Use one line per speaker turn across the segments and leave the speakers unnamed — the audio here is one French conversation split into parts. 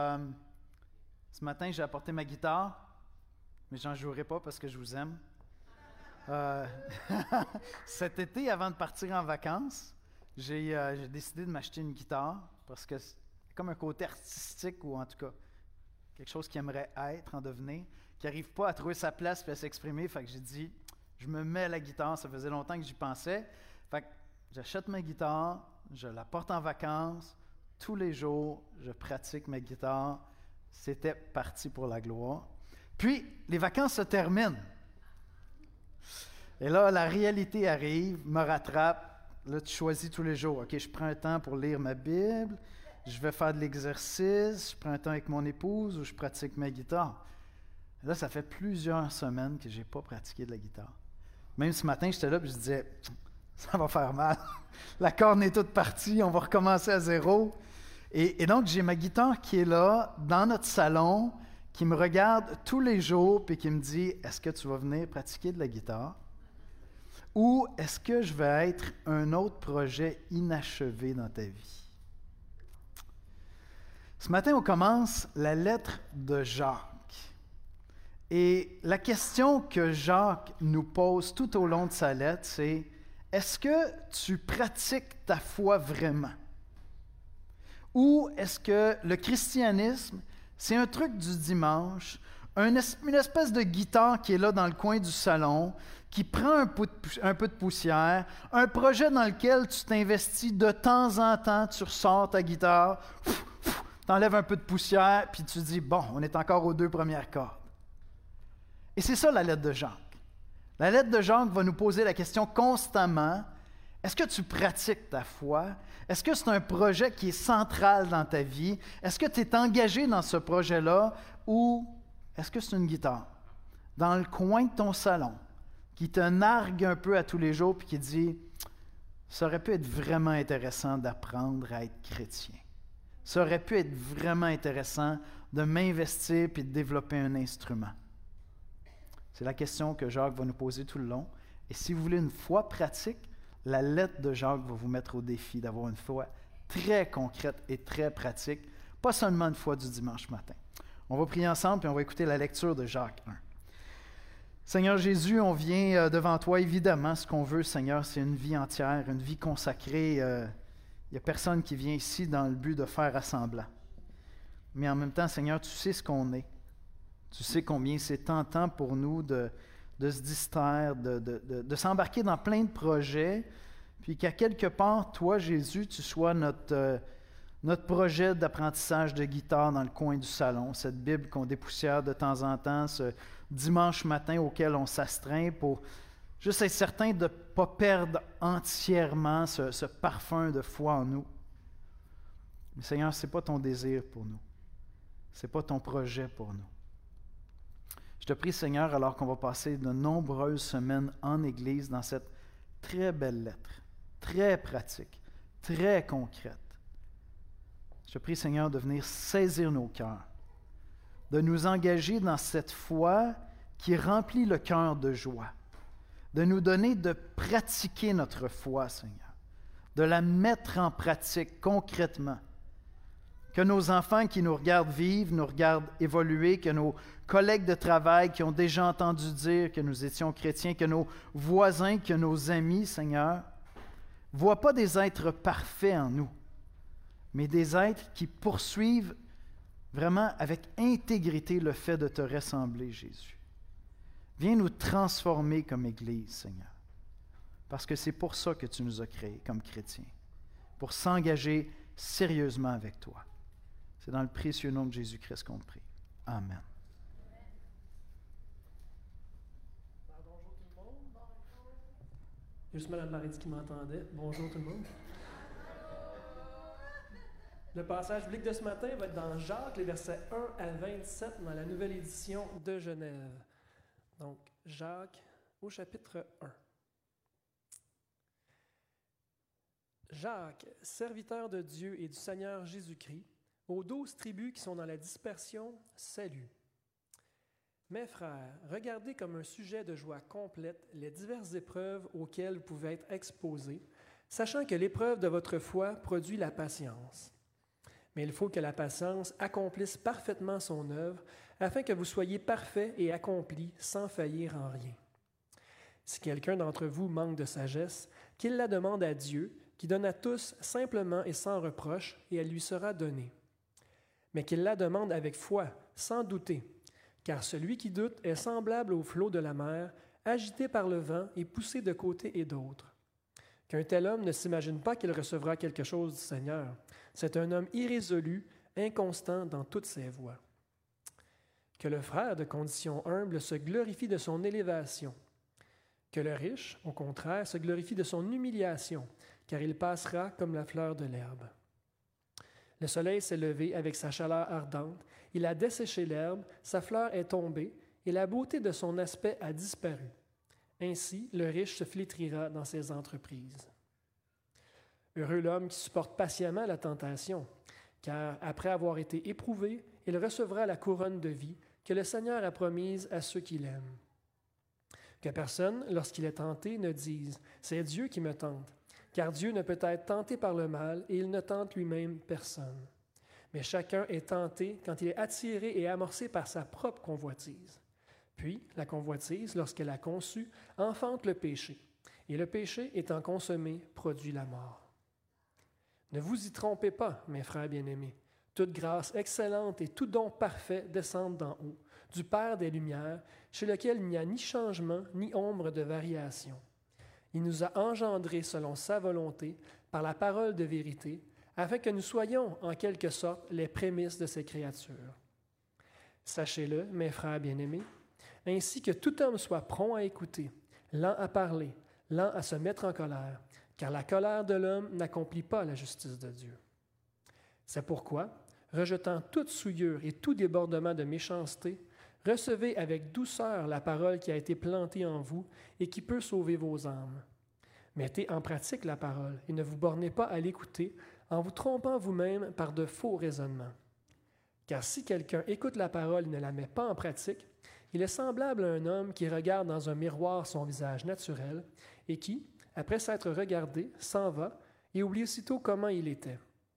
Ce matin, j'ai apporté ma guitare, mais j'en jouerai pas parce que je vous aime. Euh, Cet été, avant de partir en vacances, j'ai décidé de m'acheter une guitare parce que c'est comme un côté artistique ou en tout cas quelque chose qu'il aimerait être, en devenir, qui n'arrive pas à trouver sa place et à s'exprimer. Fait que j'ai dit, je me mets à la guitare. Ça faisait longtemps que j'y pensais. Fait que j'achète ma guitare, je la porte en vacances. Tous les jours, je pratique ma guitare. C'était parti pour la gloire. Puis, les vacances se terminent. Et là, la réalité arrive, me rattrape. Là, tu choisis tous les jours. OK, je prends un temps pour lire ma Bible. Je vais faire de l'exercice. Je prends un temps avec mon épouse ou je pratique ma guitare. Et là, ça fait plusieurs semaines que je n'ai pas pratiqué de la guitare. Même ce matin, j'étais là et je disais, ça va faire mal. La corne est toute partie. On va recommencer à zéro. Et donc, j'ai ma guitare qui est là, dans notre salon, qui me regarde tous les jours et qui me dit, est-ce que tu vas venir pratiquer de la guitare? Ou est-ce que je vais être un autre projet inachevé dans ta vie? Ce matin, on commence la lettre de Jacques. Et la question que Jacques nous pose tout au long de sa lettre, c'est, est-ce que tu pratiques ta foi vraiment? Ou est-ce que le christianisme, c'est un truc du dimanche, une espèce de guitare qui est là dans le coin du salon, qui prend un peu de poussière, un projet dans lequel tu t'investis de temps en temps, tu ressors ta guitare, tu enlèves un peu de poussière, puis tu dis, bon, on est encore aux 2 premières cordes. Et c'est ça la lettre de Jacques. La lettre de Jacques va nous poser la question constamment, est-ce que tu pratiques ta foi? Est-ce que c'est un projet qui est central dans ta vie? Est-ce que tu es engagé dans ce projet-là? Ou est-ce que c'est une guitare dans le coin de ton salon qui te nargue un peu à tous les jours et qui dit « Ça aurait pu être vraiment intéressant d'apprendre à être chrétien. Ça aurait pu être vraiment intéressant de m'investir et de développer un instrument. » C'est la question que Jacques va nous poser tout le long. Et si vous voulez une foi pratique, la lettre de Jacques va vous mettre au défi d'avoir une foi très concrète et très pratique, pas seulement une foi du dimanche matin. On va prier ensemble et on va écouter la lecture de Jacques 1. Seigneur Jésus, on vient devant toi. Évidemment, ce qu'on veut, Seigneur, c'est une vie entière, une vie consacrée. Il n'y a personne qui vient ici dans le but de faire assemblant. Mais en même temps, Seigneur, tu sais ce qu'on est. Tu sais combien c'est tentant pour nous de se distraire, de s'embarquer dans plein de projets, puis qu'à quelque part, toi, Jésus, tu sois notre projet d'apprentissage de guitare dans le coin du salon, cette Bible qu'on dépoussière de temps en temps, ce dimanche matin auquel on s'astreint pour juste être certain de ne pas perdre entièrement ce parfum de foi en nous. Mais Seigneur, ce n'est pas ton désir pour nous. Ce n'est pas ton projet pour nous. Je te prie, Seigneur, alors qu'on va passer de nombreuses semaines en Église dans cette très belle lettre, très pratique, très concrète. Je te prie, Seigneur, de venir saisir nos cœurs, de nous engager dans cette foi qui remplit le cœur de joie, de nous donner de pratiquer notre foi, Seigneur, de la mettre en pratique concrètement. Que nos enfants qui nous regardent vivre, nous regardent évoluer, que nos collègues de travail qui ont déjà entendu dire que nous étions chrétiens, que nos voisins, que nos amis, Seigneur, ne voient pas des êtres parfaits en nous, mais des êtres qui poursuivent vraiment avec intégrité le fait de te ressembler, Jésus. Viens nous transformer comme Église, Seigneur, parce que c'est pour ça que tu nous as créés comme chrétiens, pour s'engager sérieusement avec toi. C'est dans le précieux nom de Jésus-Christ qu'on prie. Amen.
Bonjour tout le monde. Il y a juste Mme Paradis qui m'entendait. Bonjour tout le monde. Le passage biblique de ce matin va être dans Jacques, les versets 1 à 27, dans la nouvelle édition de Genève. Donc, Jacques au chapitre 1. Jacques, serviteur de Dieu et du Seigneur Jésus-Christ, aux 12 tribus qui sont dans la dispersion, salut. Mes frères, regardez comme un sujet de joie complète les diverses épreuves auxquelles vous pouvez être exposés, sachant que l'épreuve de votre foi produit la patience. Mais il faut que la patience accomplisse parfaitement son œuvre, afin que vous soyez parfaits et accomplis sans faillir en rien. Si quelqu'un d'entre vous manque de sagesse, qu'il la demande à Dieu, qui donne à tous simplement et sans reproche, et elle lui sera donnée. Mais qu'il la demande avec foi, sans douter, car celui qui doute est semblable au flot de la mer, agité par le vent et poussé de côté et d'autre. Qu'un tel homme ne s'imagine pas qu'il recevra quelque chose du Seigneur. C'est un homme irrésolu, inconstant dans toutes ses voies. Que le frère de condition humble se glorifie de son élévation. Que le riche, au contraire, se glorifie de son humiliation, car il passera comme la fleur de l'herbe. Le soleil s'est levé avec sa chaleur ardente, il a desséché l'herbe, sa fleur est tombée, et la beauté de son aspect a disparu. Ainsi, le riche se flétrira dans ses entreprises. Heureux l'homme qui supporte patiemment la tentation, car après avoir été éprouvé, il recevra la couronne de vie que le Seigneur a promise à ceux qui l'aiment. Que personne, lorsqu'il est tenté, ne dise « C'est Dieu qui me tente », car Dieu ne peut être tenté par le mal et il ne tente lui-même personne. Mais chacun est tenté quand il est attiré et amorcé par sa propre convoitise. Puis, la convoitise, lorsqu'elle a conçu, enfante le péché, et le péché, étant consommé, produit la mort. Ne vous y trompez pas, mes frères bien-aimés. Toute grâce excellente et tout don parfait descendent d'en haut, du Père des Lumières, chez lequel il n'y a ni changement ni ombre de variation. Il nous a engendrés selon sa volonté, par la parole de vérité, afin que nous soyons, en quelque sorte, les prémices de ses créatures. Sachez-le, mes frères bien-aimés, ainsi que tout homme soit prompt à écouter, lent à parler, lent à se mettre en colère, car la colère de l'homme n'accomplit pas la justice de Dieu. C'est pourquoi, rejetant toute souillure et tout débordement de méchanceté, recevez avec douceur la parole qui a été plantée en vous et qui peut sauver vos âmes. Mettez en pratique la parole et ne vous bornez pas à l'écouter en vous trompant vous-même par de faux raisonnements. Car si quelqu'un écoute la parole et ne la met pas en pratique, il est semblable à un homme qui regarde dans un miroir son visage naturel et qui, après s'être regardé, s'en va et oublie aussitôt comment il était.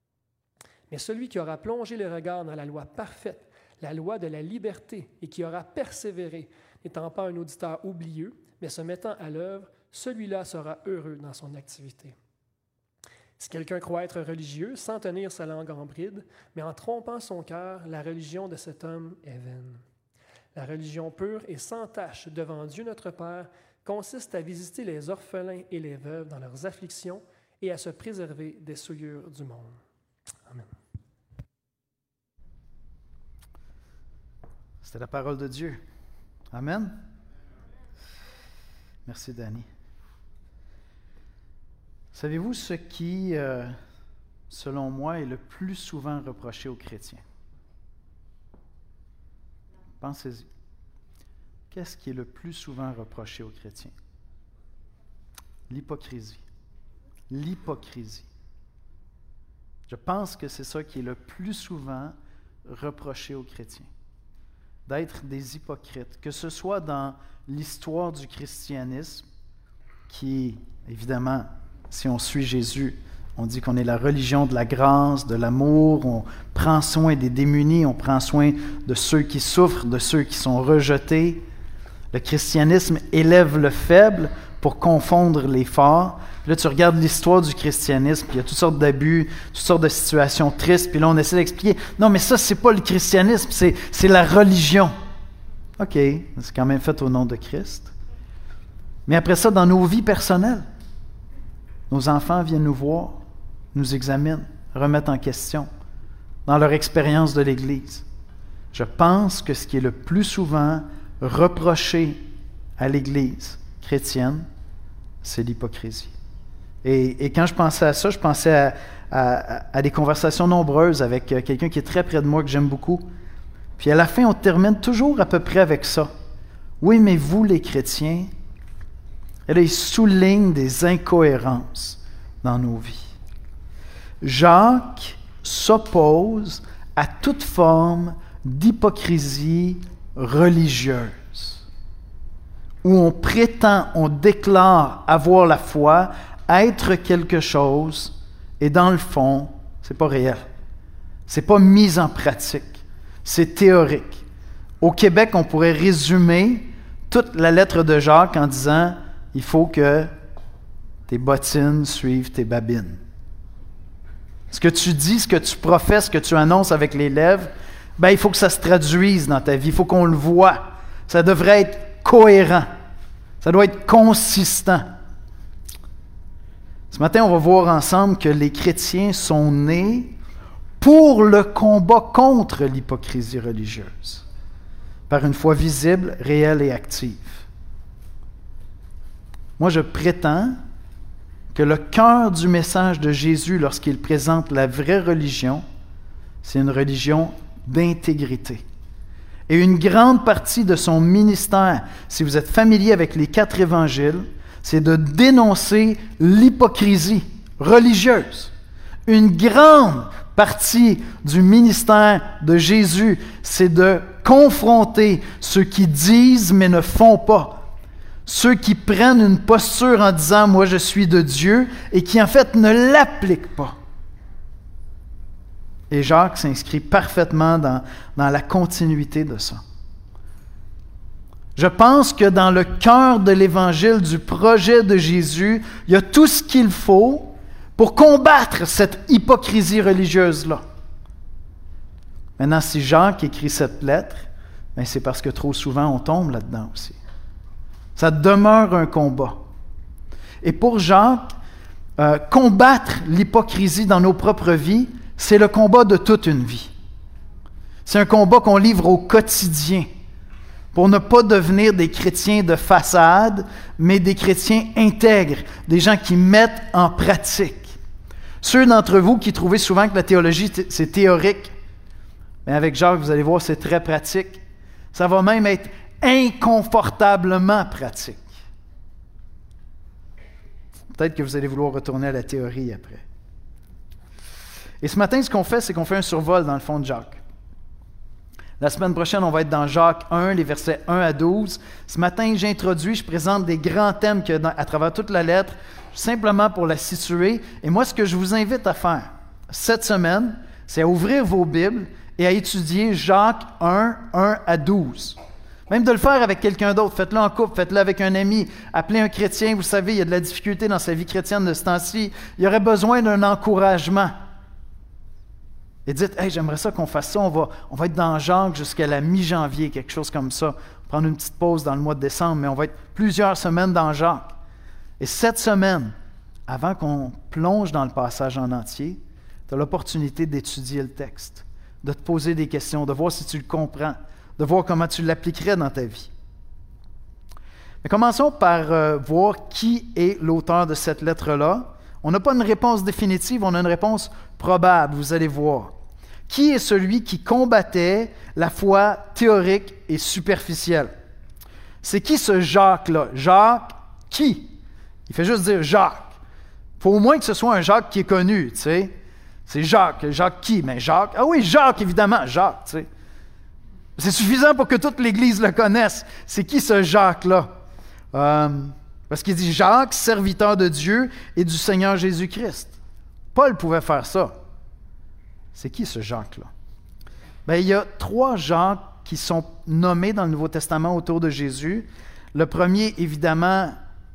Mais celui qui aura plongé le regard dans la loi parfaite, la loi de la liberté, et qui aura persévéré, n'étant pas un auditeur oublieux, mais se mettant à l'œuvre, celui-là sera heureux dans son activité. Si quelqu'un croit être religieux sans tenir sa langue en bride, mais en trompant son cœur, la religion de cet homme est vaine. La religion pure et sans tache devant Dieu notre Père consiste à visiter les orphelins et les veuves dans leurs afflictions et à se préserver des souillures du monde. Amen.
C'était la parole de Dieu. Amen. Merci, Danny. Savez-vous ce qui, selon moi, est le plus souvent reproché aux chrétiens? Pensez-y. Qu'est-ce qui est le plus souvent reproché aux chrétiens? L'hypocrisie. L'hypocrisie. Je pense que c'est ça qui est le plus souvent reproché aux chrétiens. D'être des hypocrites, que ce soit dans l'histoire du christianisme, qui, évidemment, si on suit Jésus, on dit qu'on est la religion de la grâce, de l'amour, on prend soin des démunis, on prend soin de ceux qui souffrent, de ceux qui sont rejetés. Le christianisme élève le faible pour confondre les forts. Là, tu regardes l'histoire du christianisme, puis il y a toutes sortes d'abus, toutes sortes de situations tristes, puis là, on essaie d'expliquer, non, mais ça, c'est pas le christianisme, c'est la religion. OK, c'est quand même fait au nom de Christ. Mais après ça, dans nos vies personnelles, nos enfants viennent nous voir, nous examinent, remettent en question dans leur expérience de l'Église. Je pense que ce qui est le plus souvent reproché à l'Église chrétienne, c'est l'hypocrisie. Et quand je pensais à ça, je pensais à des conversations nombreuses avec quelqu'un qui est très près de moi, que j'aime beaucoup. Puis à la fin, on termine toujours à peu près avec ça. Oui, mais vous, les chrétiens, et là, il souligne des incohérences dans nos vies. Jacques s'oppose à toute forme d'hypocrisie religieuse, où on prétend, on déclare avoir la foi, être quelque chose, et dans le fond, c'est pas réel. Ce n'est pas mis en pratique. C'est théorique. Au Québec, on pourrait résumer toute la lettre de Jacques en disant « Il faut que tes bottines suivent tes babines. » Ce que tu dis, ce que tu professes, ce que tu annonces avec les lèvres, il faut que ça se traduise dans ta vie. Il faut qu'on le voit. Ça devrait être cohérent. Ça doit être consistant. Ce matin, on va voir ensemble que les chrétiens sont nés pour le combat contre l'hypocrisie religieuse, par une foi visible, réelle et active. Moi, je prétends que le cœur du message de Jésus, lorsqu'il présente la vraie religion, c'est une religion d'intégrité. Et une grande partie de son ministère, si vous êtes familier avec les 4 évangiles, c'est de dénoncer l'hypocrisie religieuse. Une grande partie du ministère de Jésus, c'est de confronter ceux qui disent mais ne font pas. Ceux qui prennent une posture en disant « moi je suis de Dieu » et qui en fait ne l'appliquent pas. Et Jacques s'inscrit parfaitement dans la continuité de ça. Je pense que dans le cœur de l'Évangile, du projet de Jésus, il y a tout ce qu'il faut pour combattre cette hypocrisie religieuse-là. Maintenant, si Jacques écrit cette lettre, c'est parce que trop souvent on tombe là-dedans aussi. Ça demeure un combat. Et pour Jacques, combattre l'hypocrisie dans nos propres vies, c'est le combat de toute une vie. C'est un combat qu'on livre au quotidien pour ne pas devenir des chrétiens de façade, mais des chrétiens intègres, des gens qui mettent en pratique. Ceux d'entre vous qui trouvez souvent que la théologie, c'est théorique, mais avec Jacques, vous allez voir, c'est très pratique. Ça va même être inconfortablement pratique. Peut-être que vous allez vouloir retourner à la théorie après. Et ce matin, ce qu'on fait, c'est qu'on fait un survol dans le fond de Jacques. La semaine prochaine, on va être dans Jacques 1, les versets 1 à 12. Ce matin, je présente des grands thèmes qu'il y a à travers toute la lettre, simplement pour la situer. Et moi, ce que je vous invite à faire cette semaine, c'est à ouvrir vos Bibles et à étudier Jacques 1, 1 à 12. Même de le faire avec quelqu'un d'autre. Faites-le en couple, faites-le avec un ami. Appelez un chrétien. Vous savez, il y a de la difficulté dans sa vie chrétienne de ce temps-ci. Il y aurait besoin d'un encouragement. Et dites, « Hey, j'aimerais ça qu'on fasse ça. On va être dans Jacques jusqu'à la mi-janvier, quelque chose comme ça. Prendre une petite pause dans le mois de décembre, mais on va être plusieurs semaines dans Jacques. Et cette semaine, avant qu'on plonge dans le passage en entier, tu as l'opportunité d'étudier le texte, de te poser des questions, de voir si tu le comprends, de voir comment tu l'appliquerais dans ta vie. Mais commençons par voir qui est l'auteur de cette lettre-là. On n'a pas une réponse définitive, on a une réponse probable, vous allez voir. Qui est celui qui combattait la foi théorique et superficielle? C'est qui ce Jacques-là? Jacques, qui? Il fait juste dire Jacques. Il faut au moins que ce soit un Jacques qui est connu, tu sais. C'est Jacques. Jacques qui? Mais Jacques. Ah oui, Jacques, évidemment, Jacques, tu sais. C'est suffisant pour que toute l'Église le connaisse. C'est qui ce Jacques-là? Parce qu'il dit Jacques, serviteur de Dieu et du Seigneur Jésus-Christ. Paul pouvait faire ça. C'est qui ce Jacques-là? Il y a 3 Jacques qui sont nommés dans le Nouveau Testament autour de Jésus. Le premier, évidemment,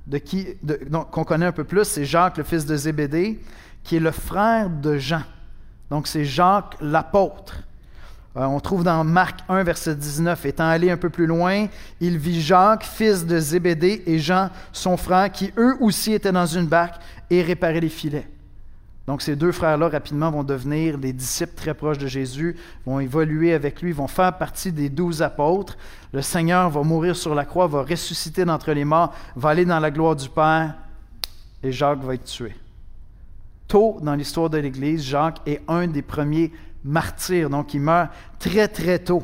qu'on connaît un peu plus, c'est Jacques, le fils de Zébédée, qui est le frère de Jean. Donc, c'est Jacques l'apôtre. On trouve dans Marc 1, verset 19, « Étant allé un peu plus loin, il vit Jacques, fils de Zébédée, et Jean, son frère, qui eux aussi étaient dans une barque et réparaient les filets. » Donc, ces 2 frères-là, rapidement, vont devenir des disciples très proches de Jésus, vont évoluer avec lui, vont faire partie des 12 apôtres. Le Seigneur va mourir sur la croix, va ressusciter d'entre les morts, va aller dans la gloire du Père, et Jacques va être tué. Tôt dans l'histoire de l'Église, Jacques est un des premiers martyrs, donc il meurt très, très tôt.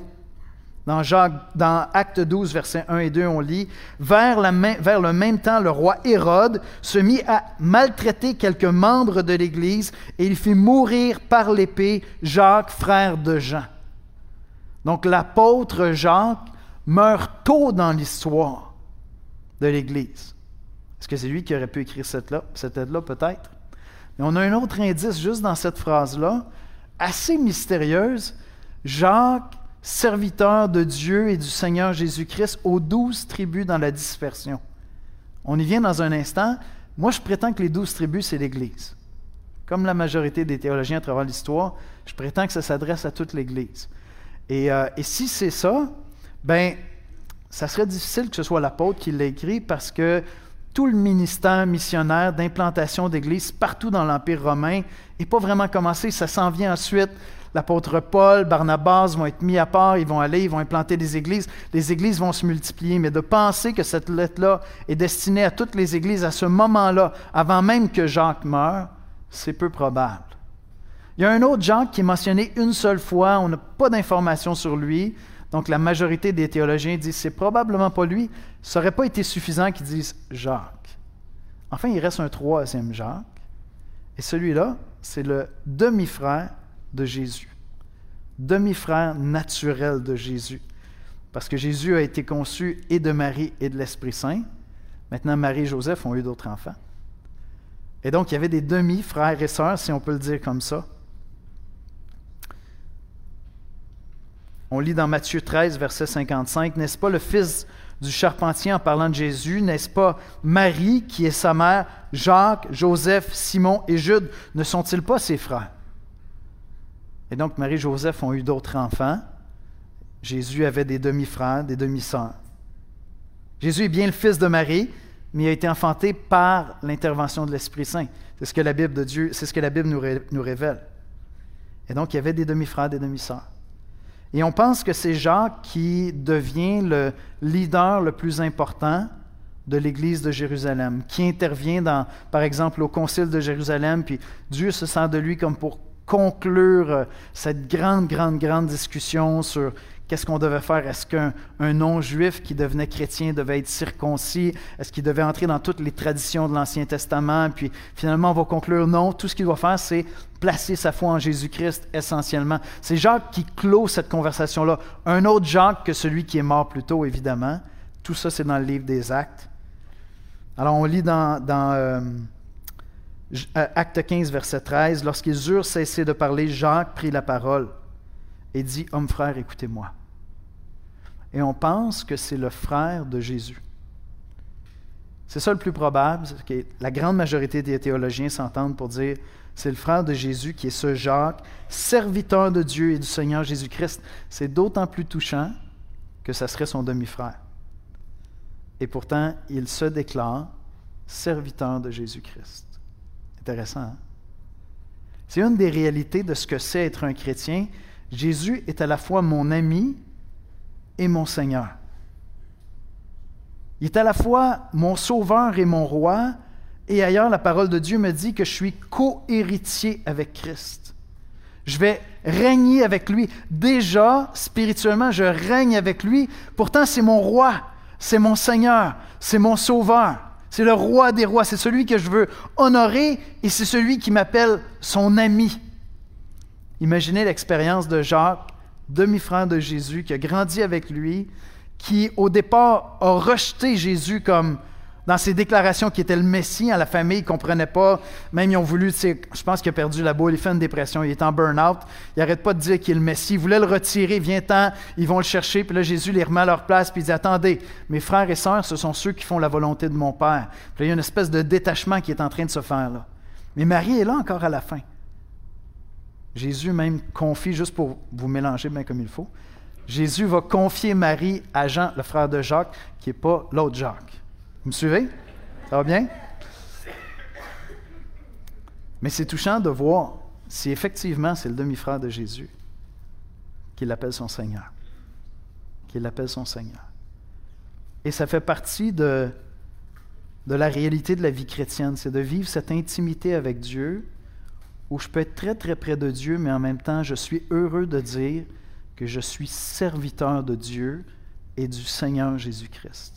Dans Actes 12, versets 1 et 2, on lit « Vers le même temps, le roi Hérode se mit à maltraiter quelques membres de l'Église et il fit mourir par l'épée Jacques, frère de Jean. » Donc l'apôtre Jacques meurt tôt dans l'histoire de l'Église. Est-ce que c'est lui qui aurait pu écrire cette lettre-là? Peut-être. Mais on a un autre indice juste dans cette phrase-là. assez mystérieuse. Jacques, serviteur de Dieu et du Seigneur Jésus-Christ, aux 12 tribus dans la dispersion. On y vient dans un instant. Moi, je prétends que les 12 tribus, c'est l'Église. Comme la majorité des théologiens à travers l'histoire, je prétends que ça s'adresse à toute l'Église. Et si c'est ça, ben, ça serait difficile que ce soit l'apôtre qui l'ait écrit parce que tout le ministère missionnaire d'implantation d'églises partout dans l'Empire romain n'est pas vraiment commencé. Ça s'en vient ensuite. L'apôtre Paul, Barnabas vont être mis à part, ils vont implanter des églises. Les églises vont se multiplier. Mais de penser que cette lettre-là est destinée à toutes les églises à ce moment-là, avant même que Jacques meure, c'est peu probable. Il y a un autre Jacques qui est mentionné une seule fois. On n'a pas d'informations sur lui. Donc, la majorité des théologiens disent que c'est probablement pas lui. Ça n'aurait pas été suffisant qu'ils disent Jacques. Enfin, il reste un troisième Jacques. Et celui-là, c'est le demi-frère de Jésus. Demi-frère naturel de Jésus. Parce que Jésus a été conçu et de Marie et de l'Esprit Saint. Maintenant, Marie et Joseph ont eu d'autres enfants. Et donc, il y avait des demi-frères et sœurs, si on peut le dire comme ça. On lit dans Matthieu 13, verset 55, « N'est-ce pas le fils du charpentier en parlant de Jésus? N'est-ce pas Marie qui est sa mère, Jacques, Joseph, Simon et Jude? Ne sont-ils pas ses frères? » Et donc, Marie et Joseph ont eu d'autres enfants. Jésus avait des demi-frères, des demi-sœurs. Jésus est bien le fils de Marie, mais il a été enfanté par l'intervention de l'Esprit Saint. C'est ce que la Bible nous révèle. Et donc, il y avait des demi-frères, des demi-sœurs. Et on pense que c'est Jacques qui devient le leader le plus important de l'Église de Jérusalem, qui intervient par exemple, au Concile de Jérusalem, puis Dieu se sert de lui comme pour conclure cette grande discussion sur qu'est-ce qu'on devait faire. Est-ce qu'un non-juif qui devenait chrétien devait être circoncis? Est-ce qu'il devait entrer dans toutes les traditions de l'Ancien Testament? Puis finalement, on va conclure non. Tout ce qu'il doit faire, c'est placer sa foi en Jésus-Christ essentiellement. C'est Jacques qui clôt cette conversation-là. Un autre Jacques que celui qui est mort plus tôt, évidemment. Tout ça, c'est dans le livre des Actes. Alors, on lit dans Acte 15, verset 13, « Lorsqu'ils eurent cessé de parler, Jacques prit la parole et dit, « Homme frère, écoutez-moi. » Et on pense que c'est le frère de Jésus. C'est ça le plus probable. C'est que la grande majorité des théologiens s'entendent pour dire c'est le frère de Jésus qui est ce Jacques, serviteur de Dieu et du Seigneur Jésus-Christ. C'est d'autant plus touchant que ça serait son demi-frère. Et pourtant, il se déclare serviteur de Jésus-Christ. Intéressant, hein? C'est une des réalités de ce que c'est être un chrétien. Jésus est à la fois mon ami et mon Seigneur. Il est à la fois mon sauveur et mon roi, et ailleurs, la parole de Dieu me dit que je suis co-héritier avec Christ. Je vais régner avec lui. Déjà, spirituellement, je règne avec lui. Pourtant, c'est mon roi, c'est mon Seigneur, c'est mon sauveur. C'est le roi des rois, c'est celui que je veux honorer et c'est celui qui m'appelle son ami. Imaginez l'expérience de Jacques, demi-frère de Jésus, qui a grandi avec lui, qui au départ a rejeté Jésus comme dans ses déclarations qui était le Messie. À la famille, ils ne comprenaient pas. Même ils ont voulu, je pense qu'il a perdu la boule, il fait une dépression, il est en burn-out. Il n'arrête pas de dire qu'il est le Messie. Il voulait le retirer, viens-t'en, ils vont le chercher. Puis là, Jésus les remet à leur place, puis il dit, attendez, mes frères et sœurs, ce sont ceux qui font la volonté de mon Père. Puis là, il y a une espèce de détachement qui est en train de se faire là. Mais Marie est là encore à la fin. Jésus même confie, juste pour vous mélanger bien comme il faut, Jésus va confier Marie à Jean, le frère de Jacques, qui n'est pas l'autre Jacques. Vous me suivez? Ça va bien? Mais c'est touchant de voir si effectivement c'est le demi-frère de Jésus qui l'appelle son Seigneur. Qui l'appelle son Seigneur. Et ça fait partie de la réalité de la vie chrétienne, c'est de vivre cette intimité avec Dieu où je peux être très très près de Dieu, mais en même temps je suis heureux de dire que je suis serviteur de Dieu et du Seigneur Jésus-Christ.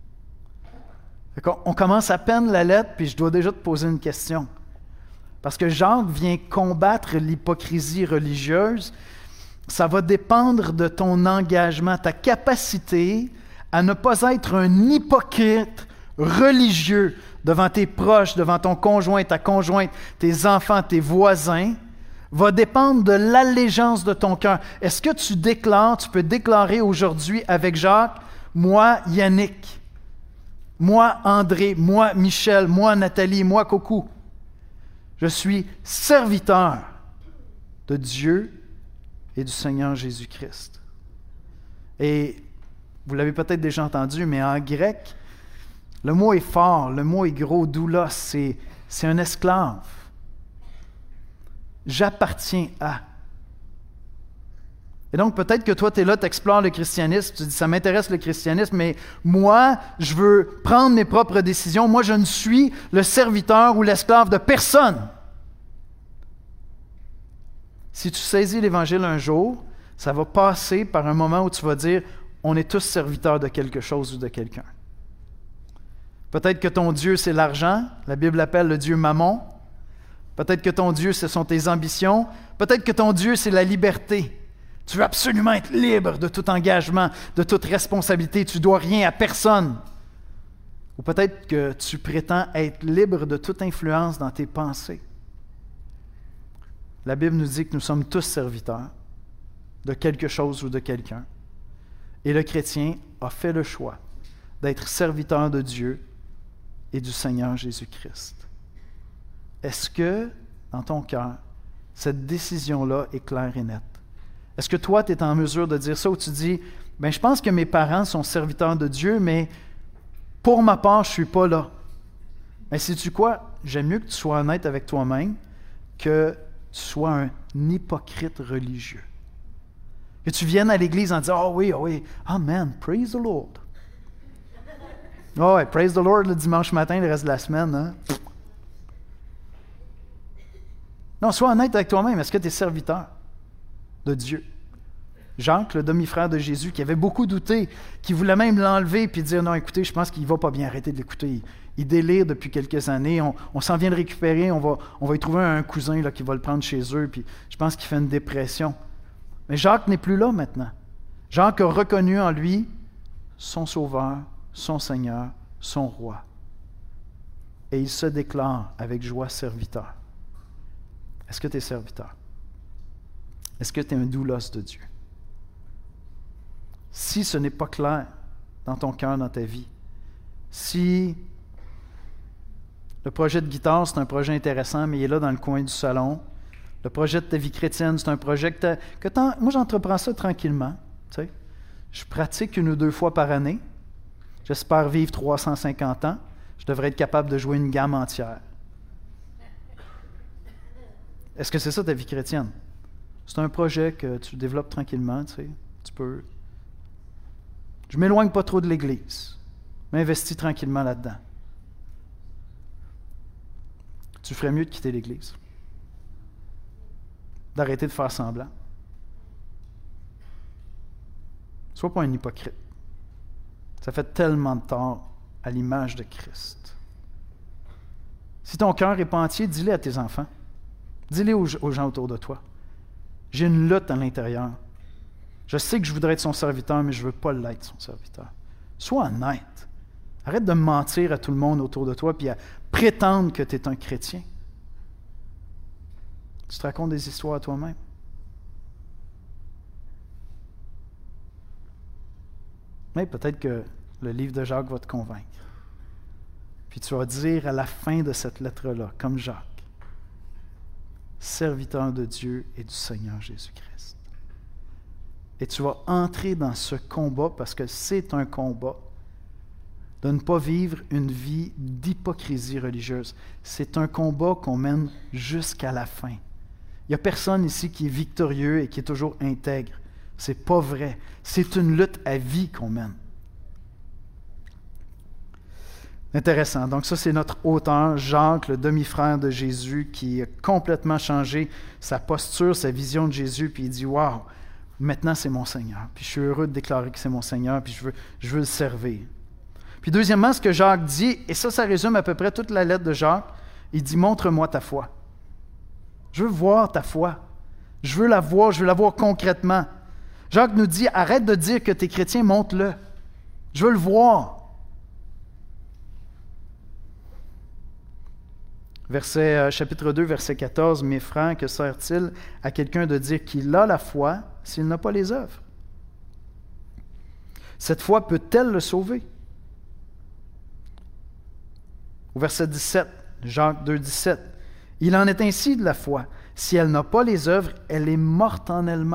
On commence à peine la lettre, puis je dois déjà te poser une question. Parce que Jacques vient combattre l'hypocrisie religieuse. Ça va dépendre de ton engagement, ta capacité à ne pas être un hypocrite religieux devant tes proches, devant ton conjoint, ta conjointe, tes enfants, tes voisins, va dépendre de l'allégeance de ton cœur. Est-ce que tu peux déclarer aujourd'hui avec Jacques, moi Yannick, moi André, moi Michel, moi Nathalie, moi Coco, je suis serviteur de Dieu et du Seigneur Jésus-Christ. Et vous l'avez peut-être déjà entendu, mais en grec, le mot est fort, le mot est gros, doulos, c'est un esclave. J'appartiens à. Et donc, peut-être que toi, tu es là, tu explores le christianisme, tu dis, ça m'intéresse le christianisme, mais moi, je veux prendre mes propres décisions. Moi, je ne suis le serviteur ou l'esclave de personne. Si tu saisis l'Évangile un jour, ça va passer par un moment où tu vas dire, on est tous serviteurs de quelque chose ou de quelqu'un. Peut-être que ton Dieu, c'est l'argent. La Bible l'appelle le Dieu Mammon. Peut-être que ton Dieu, ce sont tes ambitions. Peut-être que ton Dieu, c'est la liberté. Tu veux absolument être libre de tout engagement, de toute responsabilité. Tu ne dois rien à personne. Ou peut-être que tu prétends être libre de toute influence dans tes pensées. La Bible nous dit que nous sommes tous serviteurs de quelque chose ou de quelqu'un. Et le chrétien a fait le choix d'être serviteur de Dieu et du Seigneur Jésus-Christ. Est-ce que, dans ton cœur, cette décision-là est claire et nette? Est-ce que toi, tu es en mesure de dire ça ou tu dis, bien, je pense que mes parents sont serviteurs de Dieu, mais pour ma part, je ne suis pas là. Mais sais-tu quoi? J'aime mieux que tu sois honnête avec toi-même que tu sois un hypocrite religieux. Que tu viennes à l'église en disant, oh oui, amen, praise the Lord. Oh oui, praise the Lord le dimanche matin, le reste de la semaine. Hein? Non, sois honnête avec toi-même. Est-ce que tu es serviteur de Dieu? Jacques, le demi-frère de Jésus, qui avait beaucoup douté, qui voulait même l'enlever puis dire, non, écoutez, je pense qu'il ne va pas bien, arrêter de l'écouter. Il délire depuis quelques années, on s'en vient de récupérer, on va y trouver un cousin là, qui va le prendre chez eux, puis je pense qu'il fait une dépression. Mais Jacques n'est plus là maintenant. Jacques a reconnu en lui son Sauveur, son Seigneur, son Roi. Et il se déclare avec joie serviteur. Est-ce que tu es serviteur? Est-ce que tu es un doulos de Dieu? Si ce n'est pas clair dans ton cœur, dans ta vie, si le projet de guitare, c'est un projet intéressant, mais il est là dans le coin du salon, le projet de ta vie chrétienne, c'est un projet moi, j'entreprends ça tranquillement. Tu sais. Je pratique 1 ou 2 fois par année. J'espère vivre 350 ans. Je devrais être capable de jouer une gamme entière. Est-ce que c'est ça ta vie chrétienne? C'est un projet que tu développes tranquillement, tu sais. Tu peux. Je ne m'éloigne pas trop de l'Église. M'investis tranquillement là-dedans. Tu ferais mieux de quitter l'Église. D'arrêter de faire semblant. Sois pas un hypocrite. Ça fait tellement de tort à l'image de Christ. Si ton cœur n'est pas entier, dis-le à tes enfants. Dis-le aux gens autour de toi. J'ai une lutte à l'intérieur. Je sais que je voudrais être son serviteur, mais je ne veux pas l'être, son serviteur. Sois honnête. Arrête de mentir à tout le monde autour de toi puis à prétendre que tu es un chrétien. Tu te racontes des histoires à toi-même. Mais peut-être que le livre de Jacques va te convaincre. Puis tu vas dire à la fin de cette lettre-là, comme Jacques, serviteur de Dieu et du Seigneur Jésus-Christ. Et tu vas entrer dans ce combat, parce que c'est un combat, de ne pas vivre une vie d'hypocrisie religieuse. C'est un combat qu'on mène jusqu'à la fin. Il n'y a personne ici qui est victorieux et qui est toujours intègre. Ce n'est pas vrai. C'est une lutte à vie qu'on mène. Intéressant. Donc ça, c'est notre auteur, Jacques, le demi-frère de Jésus, qui a complètement changé sa posture, sa vision de Jésus, puis il dit « Wow, maintenant c'est mon Seigneur. Puis je suis heureux de déclarer que c'est mon Seigneur, puis je veux le servir. » Puis deuxièmement, ce que Jacques dit, et ça résume à peu près toute la lettre de Jacques, il dit « Montre-moi ta foi. » Je veux voir ta foi. Je veux la voir concrètement. Jacques nous dit, arrête de dire que tu es chrétien, montre-le. Je veux le voir. Chapitre 2, verset 14, « Mes frères, que sert-il à quelqu'un de dire qu'il a la foi s'il n'a pas les œuvres? Cette foi peut-elle le sauver? » Au verset 17, Jacques 2, 17, « Il en est ainsi de la foi. Si elle n'a pas les œuvres, elle est morte en elle-même. »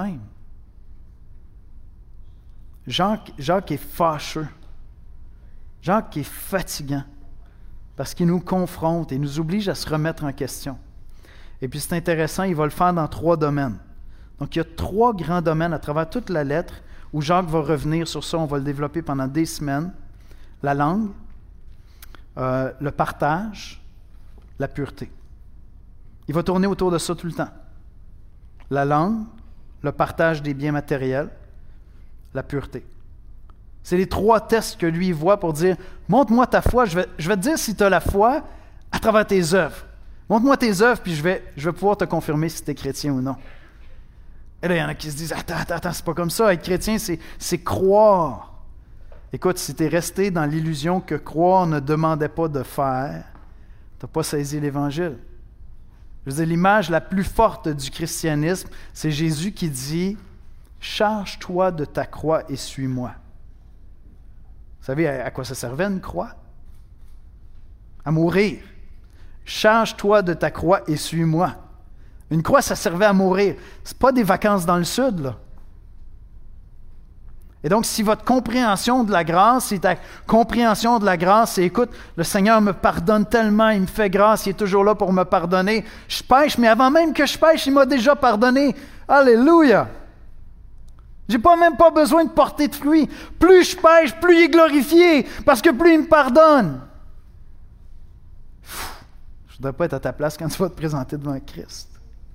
Jacques est fâcheux. Jacques est fatigant parce qu'il nous confronte et nous oblige à se remettre en question. Et puis c'est intéressant, il va le faire dans 3 domaines. Donc il y a 3 grands domaines à travers toute la lettre où Jacques va revenir sur ça. On va le développer pendant des semaines. La langue, le partage, la pureté. Il va tourner autour de ça tout le temps. La langue, le partage des biens matériels, la pureté. C'est les 3 tests que lui voit pour dire « Montre-moi ta foi, je vais te dire si tu as la foi à travers tes œuvres. Montre-moi tes œuvres, puis je vais pouvoir te confirmer si tu es chrétien ou non. » Et là, il y en a qui se disent « Attends, c'est pas comme ça. Être chrétien, c'est croire. » Écoute, si tu es resté dans l'illusion que croire ne demandait pas de faire, tu n'as pas saisi l'Évangile. Je veux dire, l'image la plus forte du christianisme, c'est Jésus qui dit « Charge-toi de ta croix et suis-moi. » Vous savez à quoi ça servait une croix? À mourir. Charge-toi de ta croix et suis-moi. Une croix, ça servait à mourir. Ce n'est pas des vacances dans le sud, là. Et donc, si votre compréhension de la grâce, si ta compréhension de la grâce, c'est écoute, le Seigneur me pardonne tellement, il me fait grâce, il est toujours là pour me pardonner. Je pêche, mais avant même que je pêche, il m'a déjà pardonné. Alléluia! Je n'ai même pas besoin de porter de fruits. Plus je pêche, plus il est glorifié, parce que plus il me pardonne. Je ne voudrais pas être à ta place quand tu vas te présenter devant Christ.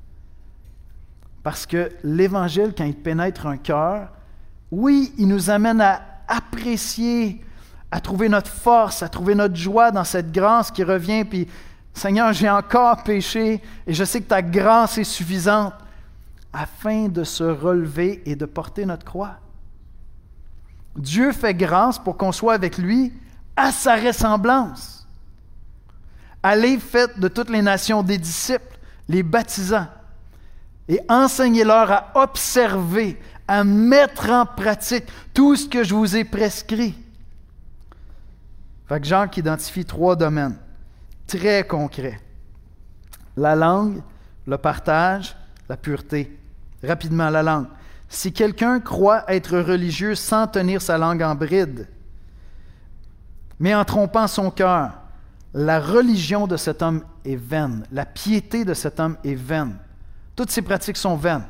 Parce que l'Évangile, quand il pénètre un cœur, oui, il nous amène à apprécier, à trouver notre force, à trouver notre joie dans cette grâce qui revient. Puis, Seigneur, j'ai encore péché et je sais que ta grâce est suffisante afin de se relever et de porter notre croix. Dieu fait grâce pour qu'on soit avec lui à sa ressemblance. Allez, faites de toutes les nations des disciples, les baptisant, et enseignez-leur à observer, à mettre en pratique tout ce que je vous ai prescrit. Fait que Jacques identifie 3 domaines très concrets. La langue, le partage, la pureté. Rapidement, la langue. Si quelqu'un croit être religieux sans tenir sa langue en bride, mais en trompant son cœur, la religion de cet homme est vaine. La piété de cet homme est vaine. Toutes ces pratiques sont vaines.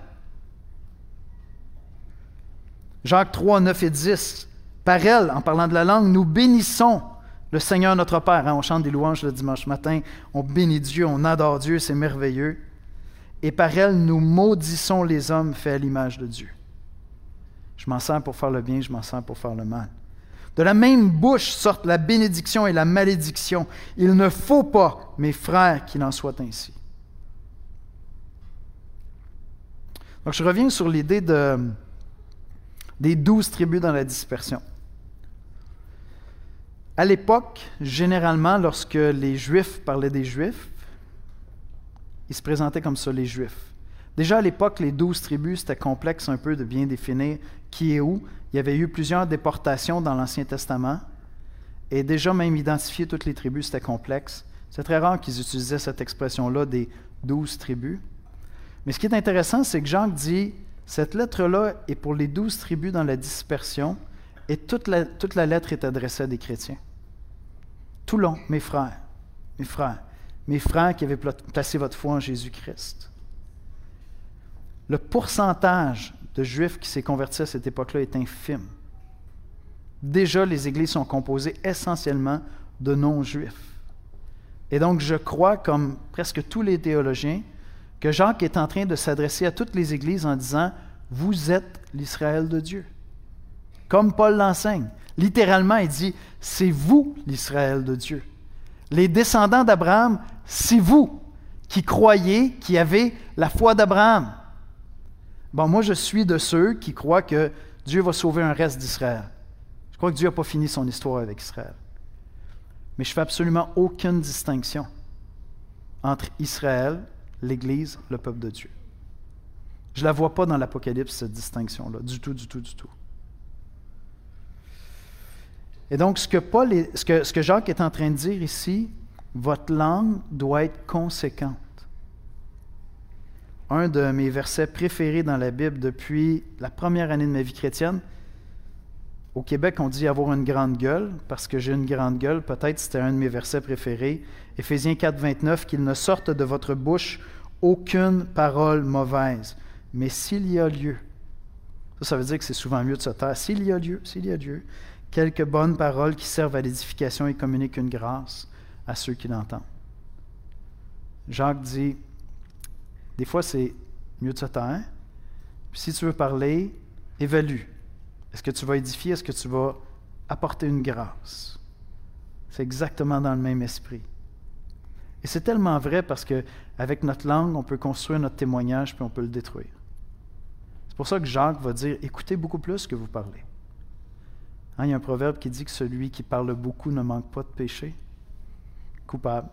Jacques 3, 9 et 10. Par elle, en parlant de la langue, nous bénissons le Seigneur notre Père. On chante des louanges le dimanche matin. On bénit Dieu, on adore Dieu, c'est merveilleux. Et par elle, nous maudissons les hommes faits à l'image de Dieu. Je m'en sers pour faire le bien, je m'en sers pour faire le mal. De la même bouche sortent la bénédiction et la malédiction. Il ne faut pas, mes frères, qu'il en soit ainsi. Donc, je reviens sur l'idée des 12 tribus dans la dispersion. À l'époque, généralement, lorsque les Juifs parlaient des Juifs, ils se présentaient comme ça, les Juifs. Déjà à l'époque, les 12 tribus, c'était complexe un peu de bien définir qui est où. Il y avait eu plusieurs déportations dans l'Ancien Testament, et déjà même identifier toutes les tribus, c'était complexe. C'est très rare qu'ils utilisaient cette expression-là des 12 tribus. Mais ce qui est intéressant, c'est que Jacques dit, cette lettre-là est pour les 12 tribus dans la dispersion, et toute la lettre est adressée à des chrétiens. Tout long, mes frères qui avez placé votre foi en Jésus-Christ. Le pourcentage de Juifs qui s'est converti à cette époque-là est infime. Déjà, les églises sont composées essentiellement de non-Juifs. Et donc, je crois, comme presque tous les théologiens, que Jacques est en train de s'adresser à toutes les églises en disant « Vous êtes l'Israël de Dieu ». Comme Paul l'enseigne. Littéralement, il dit « C'est vous l'Israël de Dieu ». Les descendants d'Abraham, c'est vous qui croyez, qui avez la foi d'Abraham. Bon, moi, je suis de ceux qui croient que Dieu va sauver un reste d'Israël. Je crois que Dieu n'a pas fini son histoire avec Israël. Mais je ne fais absolument aucune distinction entre Israël, l'Église, le peuple de Dieu. Je ne la vois pas dans l'Apocalypse, cette distinction-là, du tout. Et donc, ce que Jacques est en train de dire ici, votre langue doit être conséquente. Un de mes versets préférés dans la Bible depuis la première année de ma vie chrétienne, au Québec, on dit avoir une grande gueule, parce que j'ai une grande gueule, peut-être c'était un de mes versets préférés, Éphésiens 4, 29, qu'il ne sorte de votre bouche aucune parole mauvaise, mais s'il y a lieu, ça veut dire que c'est souvent mieux de se taire, s'il y a lieu, quelques bonnes paroles qui servent à l'édification et communiquent une grâce à ceux qui l'entendent. Jacques dit, des fois c'est mieux de se taire, puis si tu veux parler, évalue. Est-ce que tu vas édifier? Est-ce que tu vas apporter une grâce? C'est exactement dans le même esprit. Et c'est tellement vrai parce qu'avec notre langue, on peut construire notre témoignage puis on peut le détruire. C'est pour ça que Jacques va dire, écoutez beaucoup plus que vous parlez. Hein, il y a un proverbe qui dit que celui qui parle beaucoup ne manque pas de péché. Coupable.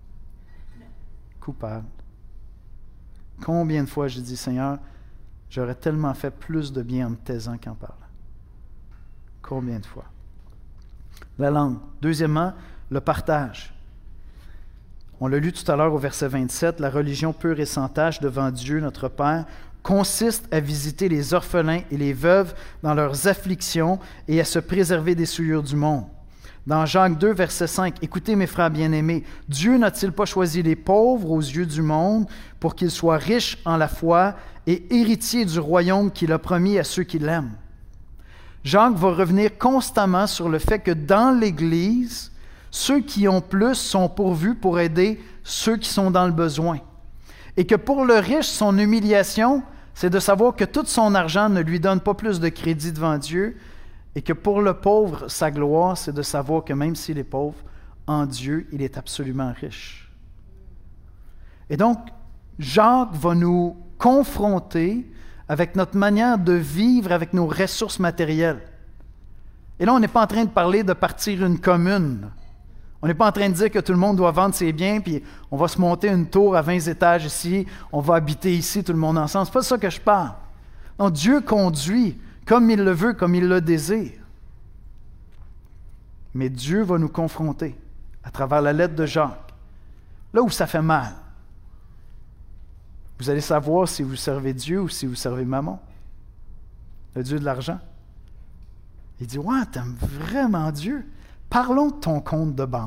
Combien de fois j'ai dit, Seigneur, j'aurais tellement fait plus de bien en me taisant qu'en parlant. Combien de fois? La langue. Deuxièmement, le partage. On l'a lu tout à l'heure au verset 27, la religion pure et sans tache devant Dieu, notre Père, consiste à visiter les orphelins et les veuves dans leurs afflictions et à se préserver des souillures du monde. Dans Jacques 2, verset 5, « Écoutez mes frères bien-aimés, Dieu n'a-t-il pas choisi les pauvres aux yeux du monde pour qu'ils soient riches en la foi et héritiers du royaume qu'il a promis à ceux qui l'aiment? » Jacques va revenir constamment sur le fait que dans l'Église, ceux qui ont plus sont pourvus pour aider ceux qui sont dans le besoin. Et que pour le riche, son humiliation, c'est de savoir que tout son argent ne lui donne pas plus de crédit devant Dieu, et que pour le pauvre, sa gloire, c'est de savoir que même s'il est pauvre, en Dieu, il est absolument riche. Et donc, Jacques va nous confronter avec notre manière de vivre avec nos ressources matérielles. Et là, on n'est pas en train de parler de partir une commune. On n'est pas en train de dire que tout le monde doit vendre ses biens, puis on va se monter une tour à 20 étages ici, on va habiter ici, tout le monde ensemble. C'est pas de ça que je parle. Non, Dieu conduit comme il le veut, comme il le désire. Mais Dieu va nous confronter à travers la lettre de Jacques, là où ça fait mal. Vous allez savoir si vous servez Dieu ou si vous servez Mammon, le Dieu de l'argent. Il dit, « Ouais, t'aimes vraiment Dieu? Parlons de ton compte de banque. »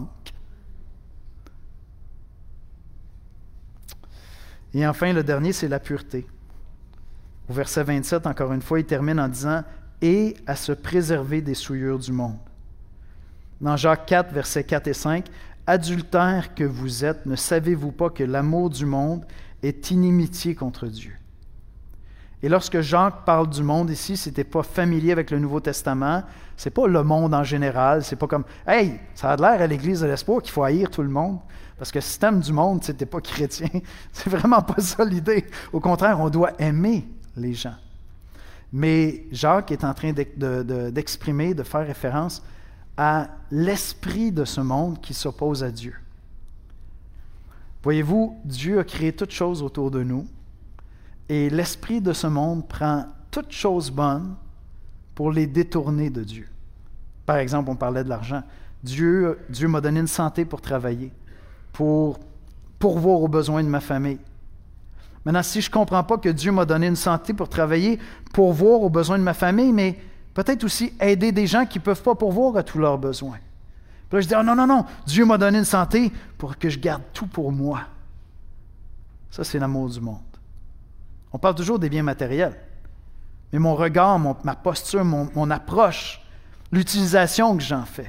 Et enfin, le dernier, c'est la pureté. Au verset 27, encore une fois, il termine en disant « Et à se préserver des souillures du monde. » Dans Jacques 4, versets 4 et 5, « Adultères que vous êtes, ne savez-vous pas que l'amour du monde est inimitié contre Dieu? » Et lorsque Jacques parle du monde ici, si tu n'es pas familier avec le Nouveau Testament, ce n'est pas le monde en général, c'est pas comme « Hey, ça a l'air à l'Église de l'Espoir qu'il faut haïr tout le monde. » Parce que si tu aimes du monde, tu n'es pas chrétien. C'est vraiment pas ça l'idée. Au contraire, on doit aimer les gens. Mais Jacques est en train d'exprimer, de faire référence à l'esprit de ce monde qui s'oppose à Dieu. Voyez-vous, Dieu a créé toutes choses autour de nous et l'esprit de ce monde prend toutes choses bonnes pour les détourner de Dieu. Par exemple, on parlait de l'argent. Dieu m'a donné une santé pour travailler, pour pourvoir aux besoins de ma famille. Maintenant, si je ne comprends pas que Dieu m'a donné une santé pour travailler, pourvoir aux besoins de ma famille, mais peut-être aussi aider des gens qui ne peuvent pas pourvoir à tous leurs besoins. Puis là, je dis, non, Dieu m'a donné une santé pour que je garde tout pour moi. Ça, c'est l'amour du monde. On parle toujours des biens matériels, mais mon regard, ma posture, mon approche, l'utilisation que j'en fais.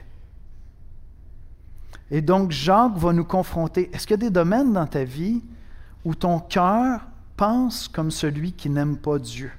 Et donc, Jacques va nous confronter. Est-ce qu'il y a des domaines dans ta vie où ton cœur pense comme celui qui n'aime pas Dieu?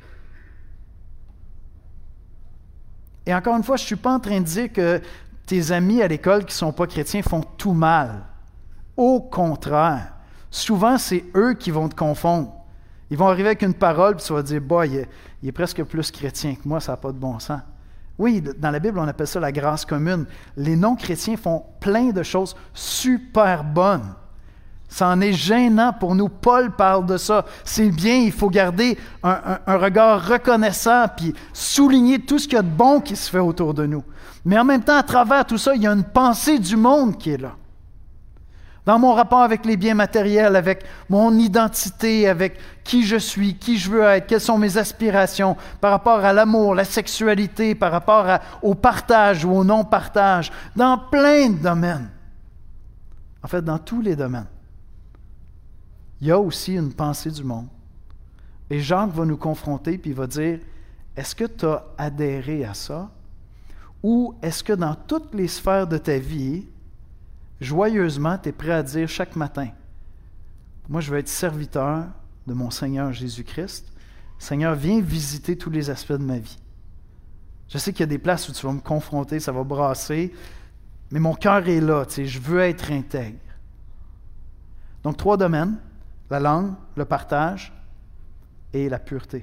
Et encore une fois, je ne suis pas en train de dire que tes amis à l'école qui ne sont pas chrétiens font tout mal. Au contraire, souvent, c'est eux qui vont te confondre. Ils vont arriver avec une parole, puis tu vas dire, bah, il est presque plus chrétien que moi, ça n'a pas de bon sens. Oui, dans la Bible, on appelle ça la grâce commune. Les non-chrétiens font plein de choses super bonnes. Ça en est gênant pour nous. Paul parle de ça. C'est bien, il faut garder un regard reconnaissant puis souligner tout ce qu'il y a de bon qui se fait autour de nous. Mais en même temps, à travers tout ça, il y a une pensée du monde qui est là. Dans mon rapport avec les biens matériels, avec mon identité, avec qui je suis, qui je veux être, quelles sont mes aspirations par rapport à l'amour, la sexualité, par rapport au partage ou au non-partage, dans plein de domaines. En fait, dans tous les domaines. Il y a aussi une pensée du monde. Et Jacques va nous confronter puis il va dire, est-ce que tu as adhéré à ça? Ou est-ce que dans toutes les sphères de ta vie, joyeusement, tu es prêt à dire chaque matin, moi je veux être serviteur de mon Seigneur Jésus-Christ. Seigneur, viens visiter tous les aspects de ma vie. Je sais qu'il y a des places où tu vas me confronter, ça va brasser, mais mon cœur est là, tu sais, je veux être intègre. Donc 3 domaines, la langue, le partage et la pureté.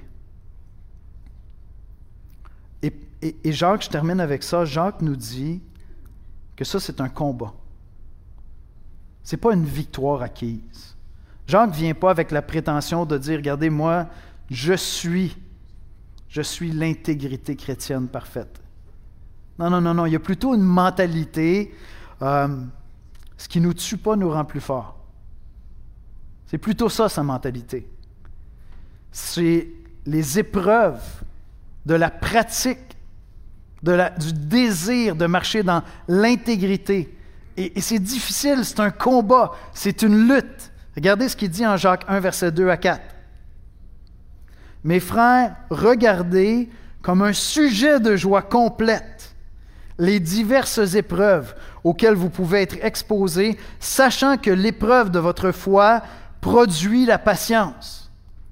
Et Jacques, je termine avec ça, Jacques nous dit que ça c'est un combat. Ce n'est pas une victoire acquise. Jacques ne vient pas avec la prétention de dire, regardez, moi, je suis l'intégrité chrétienne parfaite. Non. Il y a plutôt une mentalité, ce qui ne nous tue pas nous rend plus forts. C'est plutôt ça, sa mentalité. C'est les épreuves de la pratique, du désir de marcher dans l'intégrité. Et c'est difficile, c'est un combat, c'est une lutte. Regardez ce qu'il dit en Jacques 1, versets 2 à 4. « Mes frères, regardez comme un sujet de joie complète les diverses épreuves auxquelles vous pouvez être exposés, sachant que l'épreuve de votre foi produit la patience. »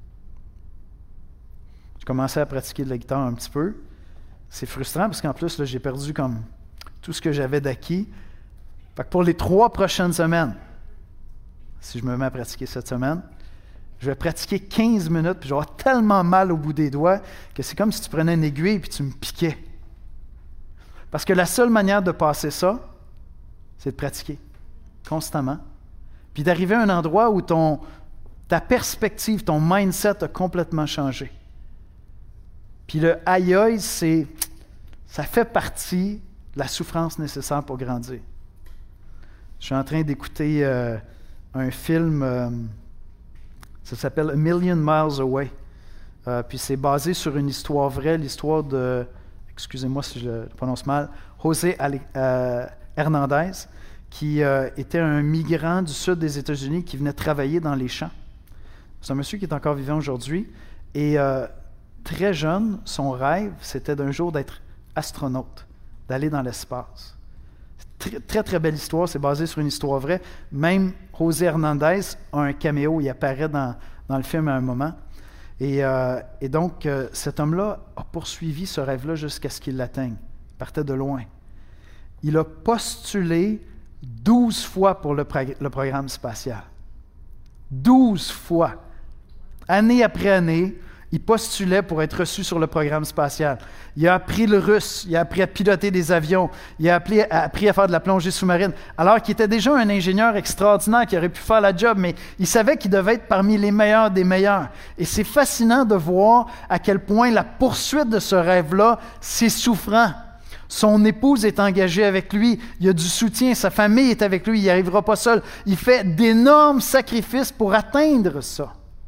J'ai commencé à pratiquer de la guitare un petit peu. C'est frustrant parce qu'en plus, là, j'ai perdu comme tout ce que j'avais d'acquis. Fait que pour les 3 prochaines semaines, si je me mets à pratiquer cette semaine, je vais pratiquer 15 minutes, puis je vais avoir tellement mal au bout des doigts que c'est comme si tu prenais une aiguille et tu me piquais. Parce que la seule manière de passer ça, c'est de pratiquer constamment. Puis d'arriver à un endroit où ta perspective, ton mindset a complètement changé. Puis le aïe, ça fait partie de la souffrance nécessaire pour grandir. Je suis en train d'écouter un film, ça s'appelle A Million Miles Away. Puis c'est basé sur une histoire vraie, l'histoire de, excusez-moi si je le prononce mal, José Hernandez, qui était un migrant du sud des États-Unis qui venait travailler dans les champs. C'est un monsieur qui est encore vivant aujourd'hui. Et très jeune, son rêve, c'était d'un jour d'être astronaute, d'aller dans l'espace. Très, très, très belle histoire, c'est basé sur une histoire vraie. Même José Hernandez a un caméo, il apparaît dans le film à un moment. Et donc, cet homme-là a poursuivi ce rêve-là jusqu'à ce qu'il l'atteigne. Il partait de loin. Il a postulé 12 fois pour le programme spatial. 12 fois. Année après année, il postulait pour être reçu sur le programme spatial. Il a appris le russe, il a appris à piloter des avions, il a appris à faire de la plongée sous-marine, alors qu'il était déjà un ingénieur extraordinaire qui aurait pu faire la job, mais il savait qu'il devait être parmi les meilleurs des meilleurs. Et c'est fascinant de voir à quel point la poursuite de ce rêve-là, c'est souffrant. Son épouse est engagée avec lui, il y a du soutien, sa famille est avec lui, il n'y arrivera pas seul. Il fait d'énormes sacrifices pour atteindre ça.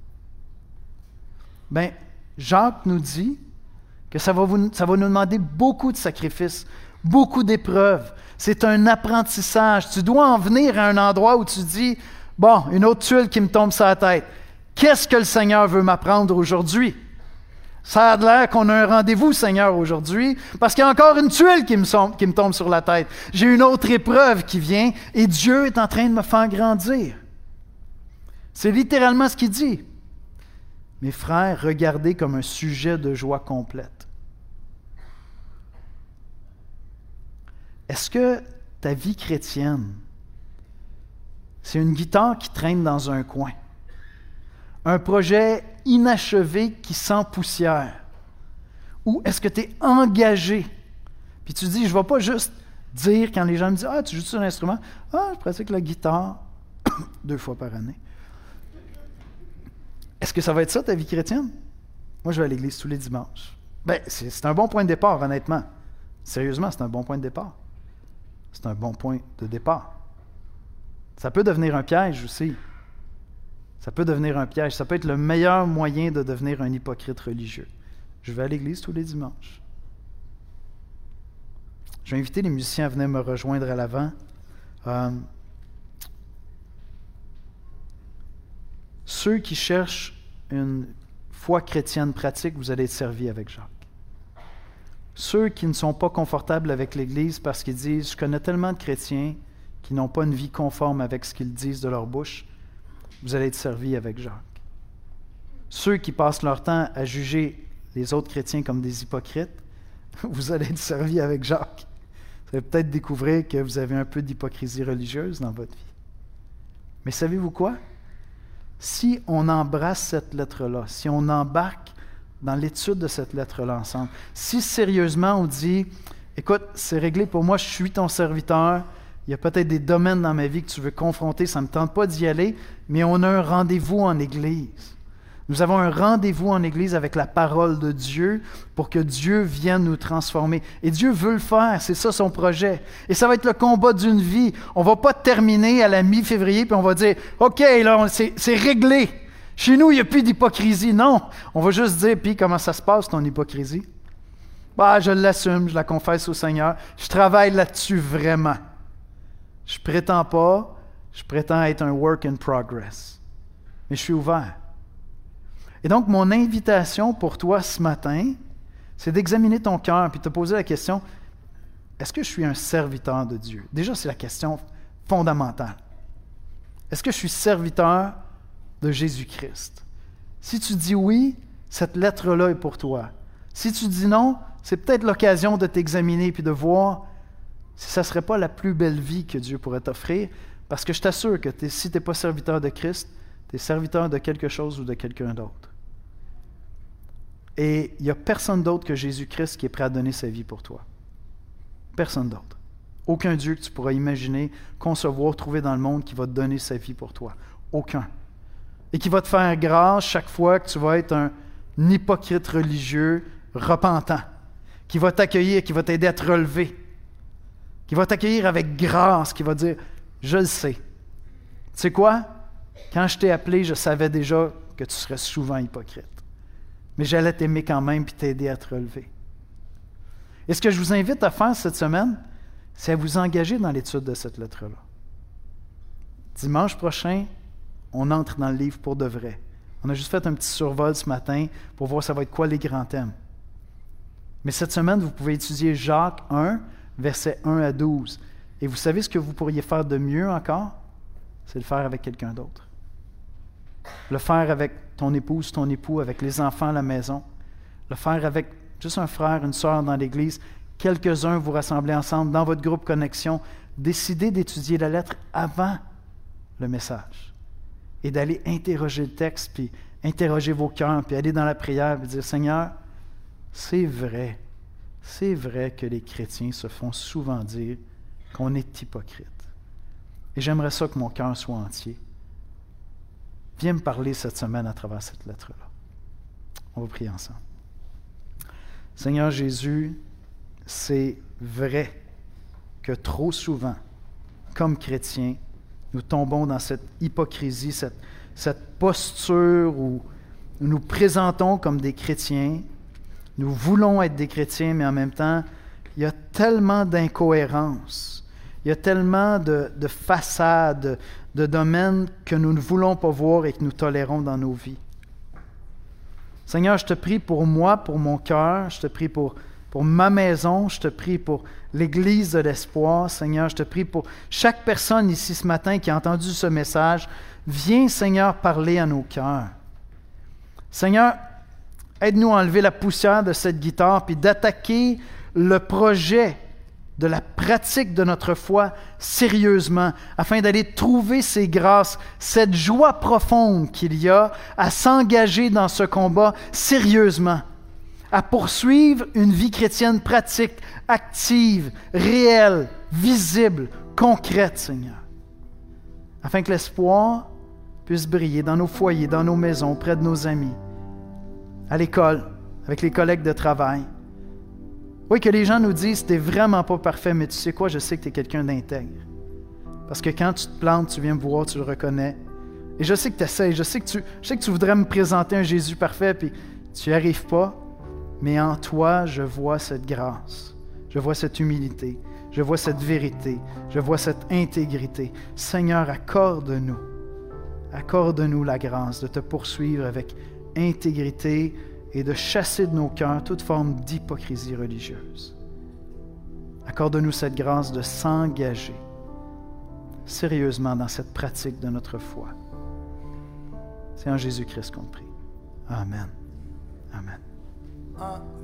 Bien, Jacques nous dit que ça va nous demander beaucoup de sacrifices, beaucoup d'épreuves. C'est un apprentissage. Tu dois en venir à un endroit où tu dis, bon, une autre tuile qui me tombe sur la tête. Qu'est-ce que le Seigneur veut m'apprendre aujourd'hui? Ça a l'air qu'on a un rendez-vous, Seigneur, aujourd'hui, parce qu'il y a encore une tuile qui me tombe sur la tête. J'ai une autre épreuve qui vient et Dieu est en train de me faire grandir. C'est littéralement ce qu'il dit. Mes frères, regardez comme un sujet de joie complète. Est-ce que ta vie chrétienne, c'est une guitare qui traîne dans un coin? Un projet inachevé qui sent poussière? Ou est-ce que tu es engagé? Puis tu dis, je ne vais pas juste dire quand les gens me disent « Ah, tu joues sur un instrument? Ah, je pratique la guitare. » 2 fois par année. Est-ce que ça va être ça, ta vie chrétienne? Moi, je vais à l'église tous les dimanches. Bien, c'est un bon point de départ, honnêtement. Sérieusement, c'est un bon point de départ. C'est un bon point de départ. Ça peut devenir un piège aussi. Ça peut devenir un piège. Ça peut être le meilleur moyen de devenir un hypocrite religieux. Je vais à l'église tous les dimanches. Je vais inviter les musiciens à venir me rejoindre à l'avant. Ceux qui cherchent une foi chrétienne pratique, vous allez être servis avec Jacques. Ceux qui ne sont pas confortables avec l'Église parce qu'ils disent « Je connais tellement de chrétiens qui n'ont pas une vie conforme avec ce qu'ils disent de leur bouche », vous allez être servis avec Jacques. Ceux qui passent leur temps à juger les autres chrétiens comme des hypocrites, vous allez être servis avec Jacques. Vous allez peut-être découvrir que vous avez un peu d'hypocrisie religieuse dans votre vie. Mais savez-vous quoi? Si on embrasse cette lettre-là, si on embarque dans l'étude de cette lettre-là ensemble, si sérieusement on dit « Écoute, c'est réglé pour moi, je suis ton serviteur, il y a peut-être des domaines dans ma vie que tu veux confronter, ça ne me tente pas d'y aller, mais on a un rendez-vous en Église. » Nous avons un rendez-vous en Église avec la parole de Dieu pour que Dieu vienne nous transformer. Et Dieu veut le faire, c'est ça son projet. Et ça va être le combat d'une vie. On ne va pas terminer à la mi-février puis on va dire « OK, là, c'est réglé. Chez nous, il n'y a plus d'hypocrisie. » Non, on va juste dire « Puis comment ça se passe ton hypocrisie? » Bah, je l'assume, je la confesse au Seigneur. Je travaille là-dessus vraiment. Je prétends pas, je prétends être un work in progress. Mais je suis ouvert. Et donc, mon invitation pour toi ce matin, c'est d'examiner ton cœur et de te poser la question, est-ce que je suis un serviteur de Dieu? Déjà, c'est la question fondamentale. Est-ce que je suis serviteur de Jésus-Christ? Si tu dis oui, cette lettre-là est pour toi. Si tu dis non, c'est peut-être l'occasion de t'examiner et de voir si ça ne serait pas la plus belle vie que Dieu pourrait t'offrir, parce que je t'assure que si tu n'es pas serviteur de Christ, tu es serviteur de quelque chose ou de quelqu'un d'autre. Et il n'y a personne d'autre que Jésus-Christ qui est prêt à donner sa vie pour toi. Personne d'autre. Aucun Dieu que tu pourras imaginer, concevoir, trouver dans le monde qui va te donner sa vie pour toi. Aucun. Et qui va te faire grâce chaque fois que tu vas être un hypocrite religieux repentant, qui va t'accueillir, qui va t'aider à te relever, qui va t'accueillir avec grâce, qui va dire « Je le sais. Tu sais quoi? Quand je t'ai appelé, je savais déjà que tu serais souvent hypocrite. Mais j'allais t'aimer quand même et t'aider à te relever. » Et ce que je vous invite à faire cette semaine, c'est à vous engager dans l'étude de cette lettre-là. Dimanche prochain, on entre dans le livre pour de vrai. On a juste fait un petit survol ce matin pour voir ça va être quoi les grands thèmes. Mais cette semaine, vous pouvez étudier Jacques 1, versets 1 à 12. Et vous savez ce que vous pourriez faire de mieux encore? C'est le faire avec quelqu'un d'autre. Le faire avec ton épouse, ton époux, avec les enfants à la maison. Le faire avec juste un frère, une sœur dans l'Église. Quelques-uns vous rassemblez ensemble dans votre groupe Connexion. Décidez d'étudier la lettre avant le message. Et d'aller interroger le texte, puis interroger vos cœurs, puis aller dans la prière, puis dire « Seigneur, c'est vrai que les chrétiens se font souvent dire qu'on est hypocrite. Et j'aimerais ça que mon cœur soit entier. Viens me parler cette semaine à travers cette lettre-là. » On va prier ensemble. Seigneur Jésus, c'est vrai que trop souvent, comme chrétiens, nous tombons dans cette hypocrisie, cette posture où nous nous présentons comme des chrétiens. Nous voulons être des chrétiens, mais en même temps, il y a tellement d'incohérences, il y a tellement de façades, de domaines que nous ne voulons pas voir et que nous tolérons dans nos vies. Seigneur, je te prie pour moi, pour mon cœur, je te prie pour ma maison, je te prie pour l'Église de l'Espoir. Seigneur, je te prie pour chaque personne ici ce matin qui a entendu ce message. Viens, Seigneur, parler à nos cœurs. Seigneur, aide-nous à enlever la poussière de cette guitare puis d'attaquer le projet de la pratique de notre foi sérieusement, afin d'aller trouver ces grâces, cette joie profonde qu'il y a à s'engager dans ce combat sérieusement, à poursuivre une vie chrétienne pratique, active, réelle, visible, concrète, Seigneur. afin que l'espoir puisse briller dans nos foyers, dans nos maisons, près de nos amis, à l'école, avec les collègues de travail. Oui, que les gens nous disent « T'es vraiment pas parfait, mais tu sais quoi, je sais que tu es quelqu'un d'intègre. » Parce que quand tu te plantes, tu viens me voir, tu le reconnais. Et je sais que tu essaies, je sais que tu voudrais me présenter un Jésus parfait, puis tu n'y arrives pas, mais en toi, je vois cette grâce, je vois cette humilité, je vois cette vérité, je vois cette intégrité. Seigneur, accorde-nous la grâce de te poursuivre avec intégrité et de chasser de nos cœurs toute forme d'hypocrisie religieuse. Accorde-nous cette grâce de s'engager sérieusement dans cette pratique de notre foi. C'est en Jésus-Christ qu'on prie. Amen. Amen.